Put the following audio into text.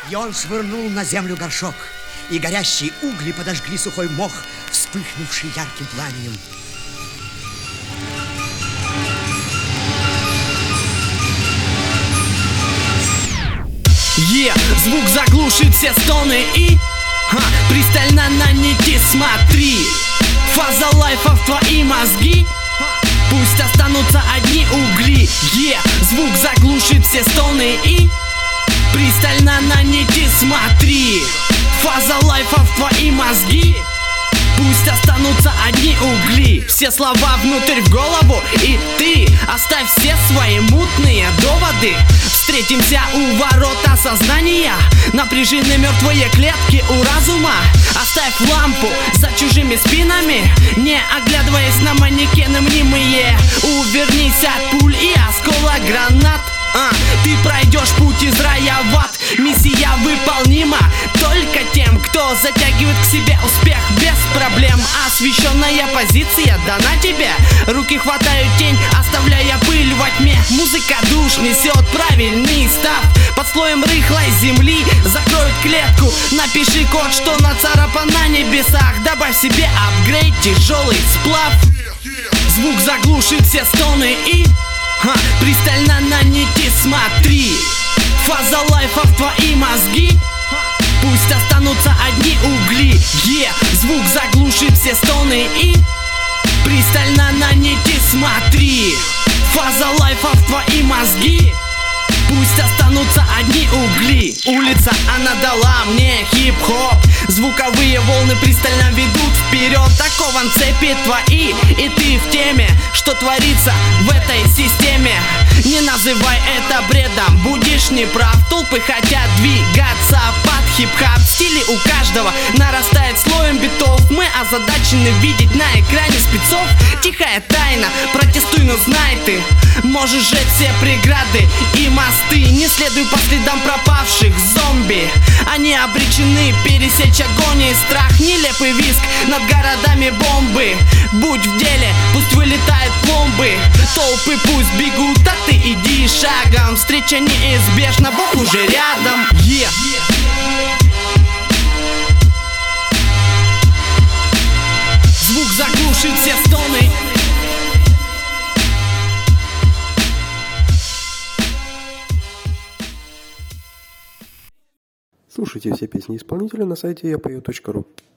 И он швырнул на землю горшок, и горящие угли подожгли сухой мох, вспыхнувший ярким пламенем. Звук заглушит все стоны и пристально на нити смотри. Фаза лайфа в твои мозги, пусть останутся одни угли. Звук заглушит все стоны и пристально на нити смотри. Фаза лайфа в твои мозги, пусть останутся одни угли. Все слова внутрь в голову, и ты оставь все свои мутные доводы. Встретимся у ворот осознания, напряжены мертвые клетки у разума. Оставь лампу за чужими спинами, не оглядываясь на манекены мнимые. Увернись от пуль и осколок гранат. Ты пройдешь путь из рая в ад. Миссия выполнима только тем, кто затягивает к себе успех без проблем. Освещенная позиция дана тебе, руки хватают тень, оставляя пыль во тьме. Музыка душ несет правильный став. Под слоем рыхлой земли закроют клетку. Напиши код, что нацарапан на небесах. Добавь себе апгрейд, тяжелый сплав. Звук заглушит все стоны и пристально на нити смотри. Фаза лайфа в твои мозги, пусть останутся одни угли. Звук заглушит все стоны и пристально на нити смотри. Фаза лайфа в твои мозги, пусть останутся одни угли. Улица, она дала мне хип-хоп. Звуковые волны пристально ведут вперед. Такован цепи твои, и ты в теме, что творится в этой системе. Не называй это бредом, будешь неправ. Толпы хотят двигаться под хип-хап. Стили у каждого нарастает слоем битов. Мы озадачены видеть на экране спецов. Тихая тайна, протестуй, но знай ты, можешь сжечь все преграды и мосты. Не следуй по следам пропавших зомби. Они обречены пересечь огонь и страх. Нелепый визг над городами бомбы. Будь в деле, пусть вылетают пломбы. Толпы пусть бегут, а ты иди шагом. Встреча неизбежна, Бог уже рядом. Звук заглушит все стоны. Слушайте все песни исполнителя на сайте yapою.ru.